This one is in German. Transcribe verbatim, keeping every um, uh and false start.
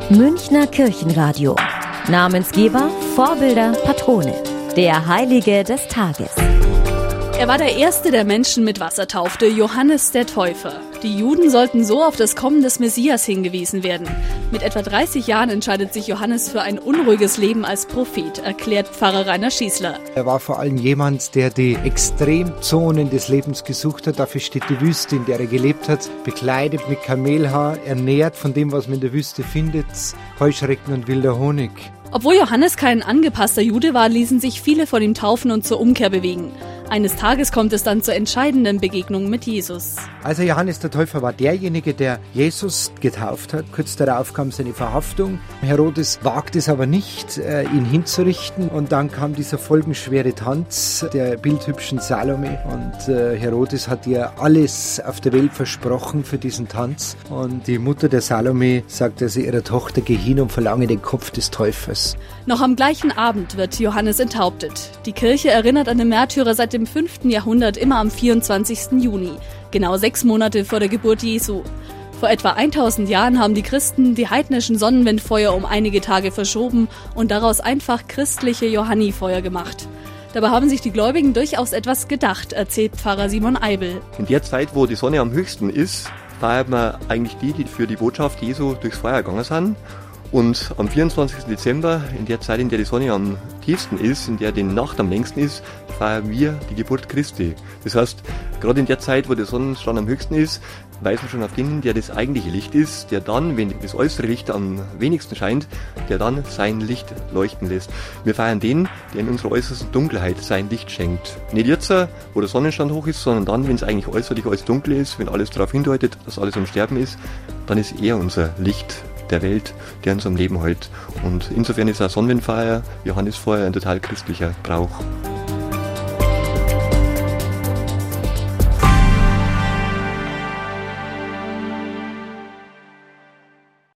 Münchner Kirchenradio. Namensgeber, Vorbilder, Patrone. Der Heilige des Tages. Er war der erste, der Menschen mit Wasser taufte, Johannes der Täufer. Die Juden sollten so auf das Kommen des Messias hingewiesen werden. Mit etwa dreißig Jahren entscheidet sich Johannes für ein unruhiges Leben als Prophet, erklärt Pfarrer Rainer Schießler. Er war vor allem jemand, der die Extremzonen des Lebens gesucht hat. Dafür steht die Wüste, in der er gelebt hat, bekleidet mit Kamelhaar, ernährt von dem, was man in der Wüste findet, Heuschrecken und wilder Honig. Obwohl Johannes kein angepasster Jude war, ließen sich viele von ihm taufen und zur Umkehr bewegen. Eines Tages kommt es dann zur entscheidenden Begegnung mit Jesus. Also Johannes der Täufer war derjenige, der Jesus getauft hat. Kurz darauf kam seine Verhaftung. Herodes wagte es aber nicht, ihn hinzurichten. Und dann kam dieser folgenschwere Tanz der bildhübschen Salome. Und Herodes hat ihr alles auf der Welt versprochen für diesen Tanz. Und die Mutter der Salome sagt also ihrer Tochter, geh hin und verlange den Kopf des Täufers. Noch am gleichen Abend wird Johannes enthauptet. Die Kirche erinnert an den Märtyrer seit dem fünften Jahrhundert immer am vierundzwanzigsten Juni, genau sechs Monate vor der Geburt Jesu. Vor etwa tausend Jahren haben die Christen die heidnischen Sonnenwendfeuer um einige Tage verschoben und daraus einfach christliche Johannifeuer gemacht. Dabei haben sich die Gläubigen durchaus etwas gedacht, erzählt Pfarrer Simon Eibel. In der Zeit, wo die Sonne am höchsten ist, feiert man eigentlich die, die für die Botschaft Jesu durchs Feuer gegangen sind. Und am vierundzwanzigsten Dezember, in der Zeit, in der die Sonne am tiefsten ist, in der die Nacht am längsten ist, feiern wir die Geburt Christi. Das heißt, gerade in der Zeit, wo der Sonnenstand am höchsten ist, weisen wir schon auf den, der das eigentliche Licht ist, der dann, wenn das äußere Licht am wenigsten scheint, der dann sein Licht leuchten lässt. Wir feiern den, der in unserer äußersten Dunkelheit sein Licht schenkt. Nicht jetzt, wo der Sonnenstand hoch ist, sondern dann, wenn es eigentlich äußerlich alles dunkel ist, wenn alles darauf hindeutet, dass alles am Sterben ist, dann ist er unser Licht der Welt, der uns am Leben hält. Und insofern ist auch Sonnenwendfeier, Johannisfeuer ein total christlicher Brauch.